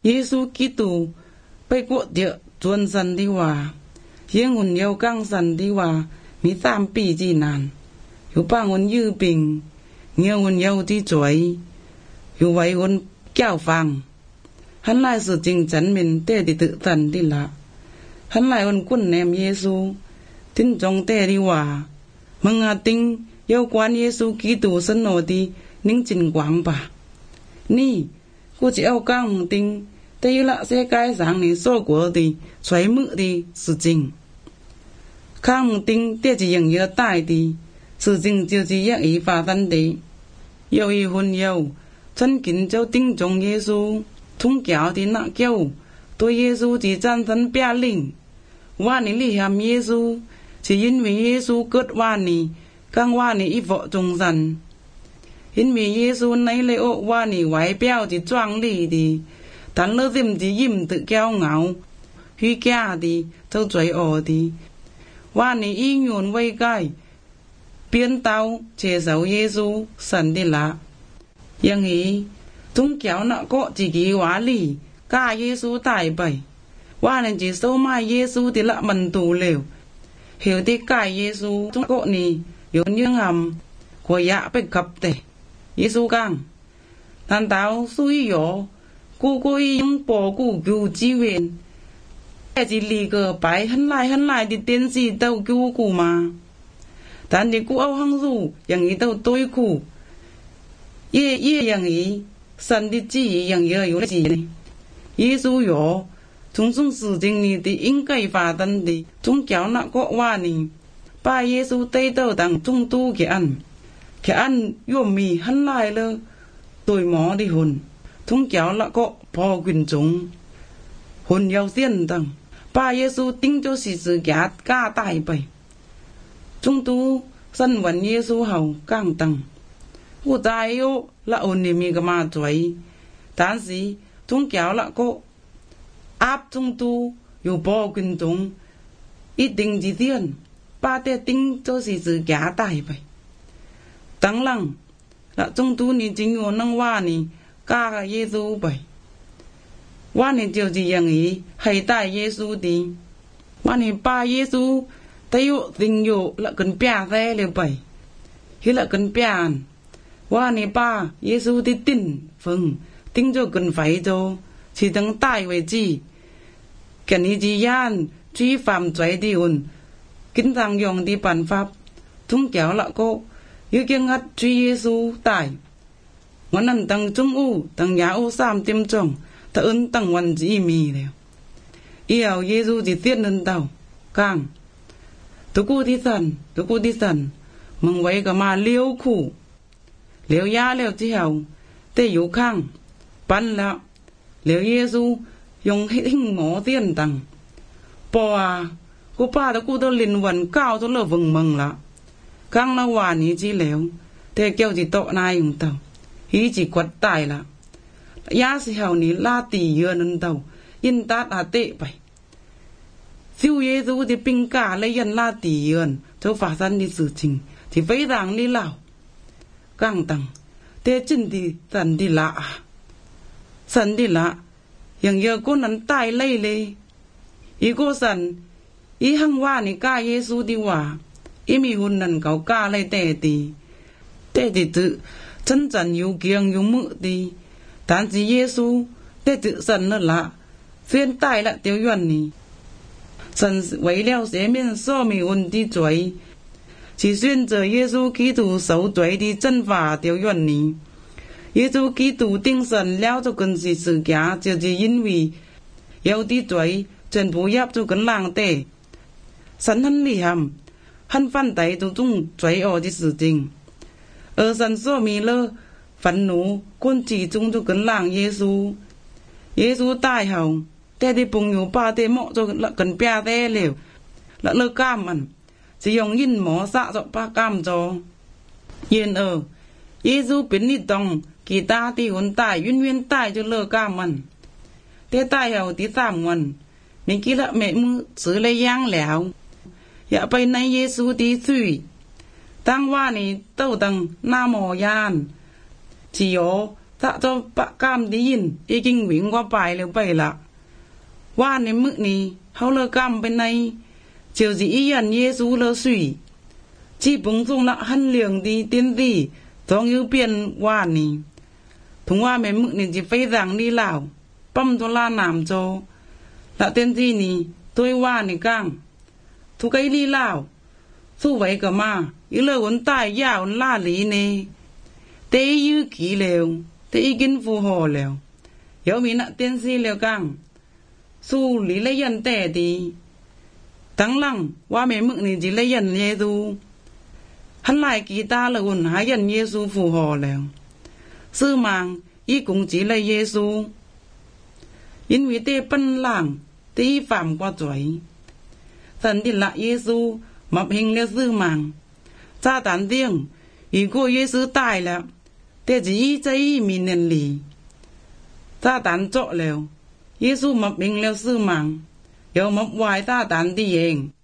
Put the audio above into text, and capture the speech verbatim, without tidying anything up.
Giêsu Kitôไปกวดเดียจวนสันดีว่าเฮียงหุ่นเยากังสันดีว่ามีสามปีจีนานอยู่ป้างหุ่นยื้อปิงเงี้ยหุ่นเยาที่สวยอยู่ไว้หุ่นแก้วฟังหันไล่สุดจริงจันมินเตติตึสันดีละหันไล่หุ่นกุ้นแนมเยซูทิ้นจงเตดีว่ามึงอาติงเยากวนเยซูกีตูสนโนดีนิ่งจินกวางป่ะนี่กูจะเอากังติงแต่ยุละเสกายสังนี่โซ่กัวดีสวยมือดีสุดจริงข้างติงเตี้ยจะยังเยอะตายดีสุดจริงเจียวจีอยากอีฟ้าตันดีเยาอีหุ่นเยาฉันกินเจ้าติ้งจงเยซูทุ่งเกี่ยวที่นักเกี่ยวตัวเยซูจีจันสันเปียลิงว่านี่ลิหามเยซูchỉ因为耶稣cấtว่านี่กังว่านี่อีvợจงสัน因为耶稣ในเลยโอว่านี่ไหวเปียวจีจ้างลีดีทันเลือดซิมจียิ้มตึกแก้วเหงาพี่แก่ดีเจ้าใจอ่อดีว่านี่อีหยุนไว้ใกล้เปลี่ยนเตาเชเสาเยซูสันดีละยังฮีทุ่งแก้วน่ะก็จีกีวาลีก้าเยซูตายไปว่านี่จีโซมาเยซูที่ละมันตูเลวhiểuที่กายเยซูทุกโกนี่ยนยังหำขวยะไปกับเตเยซูกังท่านเต้าสุยโยกูกูยังปอกูกูจีเวนแต่จีลีเกอไปหันไลหันไลดิเต็นซีเต้ากูกูมาท่านที่กูเอาหังสู้อย่างนี้เต้าตัวกูเย่เย่อย่างนี้สันดิจีอย่างเยอะอยู่จีนี่เยซูโย从种事情里的应该发生的，从叫那个话呢，把耶稣带到当中都给安，给安又米很来了，对毛的魂，从叫那个破群众，魂要先当，把耶稣定就是自家家带ไป，中都身闻耶稣後剛當，我大有那魂裡面個嘛嘴，但是從叫那個。áp trung tuอยู่บ่อกินจงอีติงจีเทียนป้าเตติงโจสีสื่อแก่ตายไปตั้งหลังละจงตูนี่จริงอยู่นั่งว่านี่กาเยซูไปว่านี่เจียวจีอย่างนี้ให้ตายเยซูดีว่านี่ป้าเยซูแต่อยู่ติงอยู่ละกันเปียแท้เลยไปฮิละกันเปียนว่านี่ป้าเยซูที่ติ่นฟึงติงโจกันไฟโจchỉ等大为止，今日之間追犯罪的人，經常用的辦法，宗教那個已經壓追耶穌大，我能等中午等下午三點鐘，他恩等วัน之米了，以後耶穌就接人到，講，ทุกที่สันทุกที่สันมึงไว้ก็มาเลี้ยวคู่เลี้ยวยาเลี้ยวที่เขาแต่อยู่ข้างปั้นแล้วแล้วเยซูยงให้หิ้งหมอเตียนตังปออากูป้าตะกูตัวลินวันก้าวตัวเลิฟวงมึงละข้างละวานี้จีแล้วแต่เกี่ยวจีโตนายของเต่าฮีจีกวดตายละยาสิเหานี้ลาตีเยอะนั่นเต่ายินตาอาเตะไปซิวเยซูที่ปิงกาและยันลาตีเยือนเจ้าฝาสันที่สื่อจริงที่ไฟด่างลี่เหล่ากังตังแต่จินที่สันที่ละสันดีละอย่างเยอะก็นั้นตายเลยเลยอีโกสันอีหังว่านี่ก้าเยซูดีว่าอีมีหุ่นนั้นเขาก้าเลยแต่ตีแต่ติดฉันจันอยู่เกียงอยู่มือดีฐานสิเยซูแต่ติสันนั่นละเฟียนตายละเตียวยวนนี่สันไว้แล้วเสียเมียนซ้อมีหุ่นที่สวยสิเสียนเจอเยซูคิดถูเสาสวยที่จันฝ่าเตียวยวนนี่耶稣基督定神了就跟是自家，就是因为有啲罪全部入就跟冷地，神很厲害，很反對這種罪惡的事情，而神所มี了憤怒，關之中就跟冷耶穌，耶穌大後，แต่ที่朋友把啲หมอ就跟เปียแต่แล้วแล้วเลิกกามมันจะยงยินหมอสะจะปากามจอเย็นเออเยซูเป็นนิดองกีตาที่หุ่นตายยุ่นเวียนตายจนเลิกกล้ามันแต่ตายเอาที่สามวันมีกิละแม่มือซื้อเลยย่างแล้วอย่าไปในเยซูที่สุยตั้งว่านี่เต้าตังหน้าหมอยาน chỉ có ta cho bạ cam đi in y kinhวิ่งqua bài liều bảy là qua nên mức này hậu lơ cam bên này chiều gì y ăn Giêsu lơ suy chỉ búng dung là hân liềng đi tiên gì giống như biển qua này thùng qua mấy mức này chỉ phải rằng đi lào băm cho la làm cho là tiên gì này tôi qua này căng thu cái đi lào thu vậy cả mà ý lời uốn tai già uốn la lý nè tế như kỹ liều tế ý kiến phù hộ liều yếu mình nặng tiên si liều căng su lý lấy dân tẻ thì tăng lăng qua mấy mức này chỉ lấy dân Giêsu hắn lại kỳ ta là uốn hái dân Giêsu phù hộ liều sư mạng ý cũng chỉ lấy Giêsu因为tế phân làng tế phạm qua tuổi thần thì là Giêsu mập hình leo sư mạng cha tán tiếng ý cô Giêsu tài là tế chỉ cháy mình nên lì cha tán trọ leo Giêsu mập hình leo sư mạng yếu mập hoài ta tán đi hình